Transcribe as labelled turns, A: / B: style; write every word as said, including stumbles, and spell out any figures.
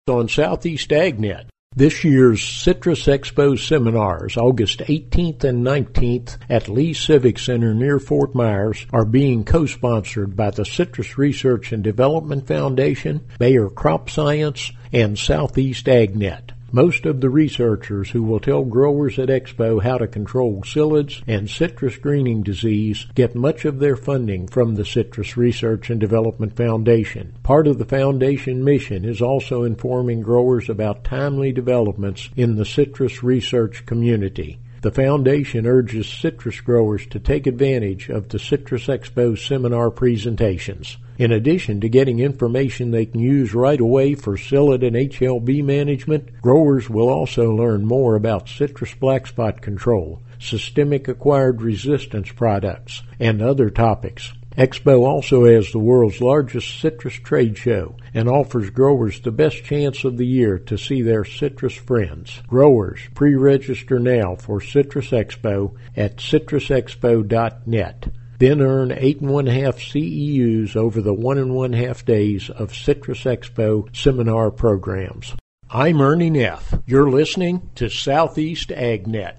A: on Southeast AgNet. This year's Citrus Expo seminars, August eighteenth and nineteenth at Lee Civic Center near Fort Myers, are being co-sponsored by the Citrus Research and Development Foundation, Bayer Crop Science, and Southeast AgNet. Most of the researchers who will tell growers at Expo how to control psyllids and citrus greening disease get much of their funding from the Citrus Research and Development Foundation. Part of the foundation mission is also informing growers about timely developments in the citrus research community. The Foundation urges citrus growers to take advantage of the Citrus Expo seminar presentations. In addition to getting information they can use right away for psyllid and H L B management, growers will also learn more about citrus black spot control, systemic acquired resistance products, and other topics. Expo also has the world's largest citrus trade show and offers growers the best chance of the year to see their citrus friends. Growers, pre-register now for Citrus Expo at citrus expo dot net. Then earn eight and one half C E Us over the one and one half days of Citrus Expo seminar programs. I'm Ernie Neff. You're listening to Southeast AgNet.